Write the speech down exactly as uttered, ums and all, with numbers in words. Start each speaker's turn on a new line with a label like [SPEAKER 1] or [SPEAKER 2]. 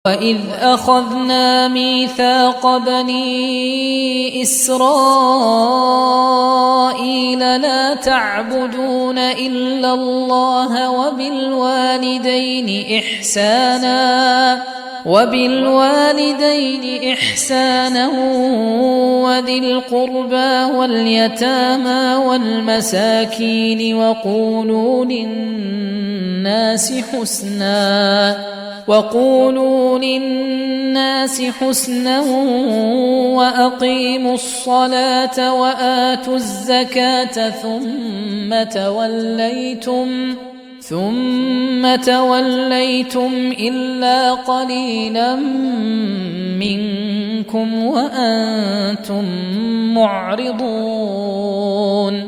[SPEAKER 1] وَإِذْ أَخَذْنَا مِيثَاقَ بَنِي إِسْرَائِيلَ لَا تَعْبُدُونَ إِلَّا اللَّهَ وَبِالْوَالِدَيْنِ إِحْسَانًا وَبِالْوَالِدَيْنِ إِحْسَانًا وَذِي الْقُرْبَى وَالْيَتَامَى وَالْمَسَاكِينِ وَقُولُوا لِلنَّاسِ حُسْنًا وَقُولُوا لِلنَّاسِ حُسْنًا وَأَقِيمُوا الصَّلَاةَ وَآتُوا الزَّكَاةَ ثُمَّ تَوَلَّيْتُمْ ثُمَّ تَوَلَّيْتُمْ إِلَّا قَلِيلًا مِنكُمْ وَأَنْتُمْ مُعْرِضُونَ